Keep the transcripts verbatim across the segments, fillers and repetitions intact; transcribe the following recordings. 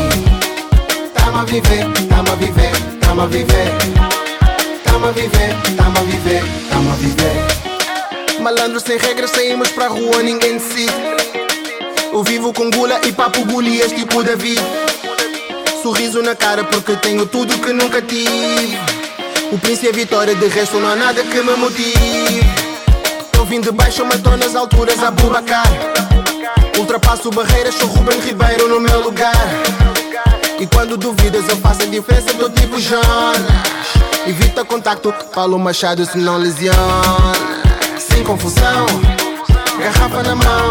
Tamo a viver, tamo a viver, tamo a viver. Tamo a viver, tamo a viver, tamo a viver. Malandro sem regras, saímos pra rua, ninguém decide. Eu vivo com gula e papo golias tipo David. Sorriso na cara porque tenho tudo que nunca tive. O príncipe é vitória, de resto não há nada que me motive. Eu vim de baixo, mas tô nas alturas, Abubacar. Ultrapasso barreiras, sou Ruben Ribeiro no meu lugar. E quando duvidas eu faço a diferença do tipo Jonas. Evita contacto, falo machado se não lesiona. Sem confusão, garrafa na mão,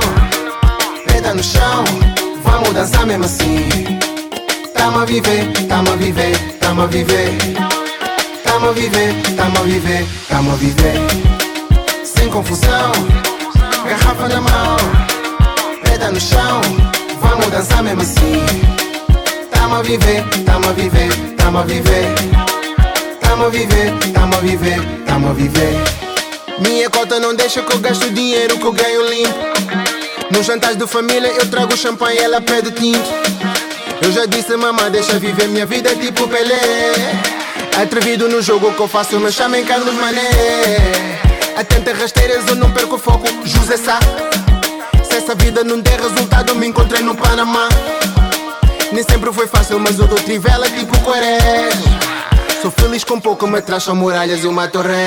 pedra no chão, vamos dançar mesmo assim. Tamo a viver, tamo a viver, tamo a viver. Tamo a viver, tamo a viver, tamo a viver. Sem confusão, garrafa na mão, pedra no chão, vamos dançar mesmo assim. Tamo a viver, tamo a viver, tamo a viver. Tamo a viver, tamo a viver, tamo a viver. Minha cota não deixa que eu gasto o dinheiro que eu ganho limpo. Nos jantares de família eu trago champanhe e ela pede tinto. Eu já disse mamãe, deixa viver minha vida tipo Pelé. Atrevido no jogo que eu faço, me chamem Carlos Mané. Atenta rasteiras eu não perco o foco, José Sá. Se essa vida não der resultado, me encontrei no Panamá. Nem sempre foi fácil, mas eu dou trivela tipo Quaresma. Sou feliz com pouco, me traz só muralhas e uma torre.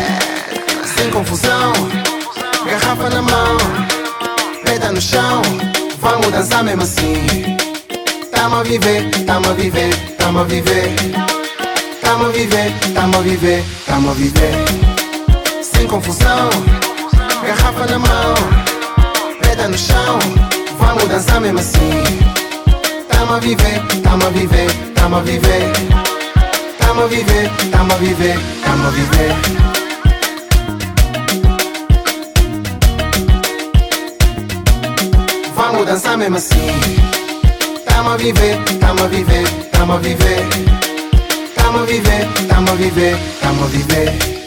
Sem confusão, garrafa na mão, pedra no chão, vamos dançar mesmo assim. Tamo a viver, tamo a viver, tamo a viver. Tamo a viver, tamo a viver, tamo a viver. Sem confusão, garrafa na mão, pedra no chão, vamos dançar mesmo assim. Tamo a viver, tamo a viver, tamo a viver. Tamo a viver, tamo a viver, tamo a viver. Vamos dançar mesmo assim. Tamo a viver, tamo a viver, tamo a viver. Tamo a viver, tamo a viver, tamo a viver.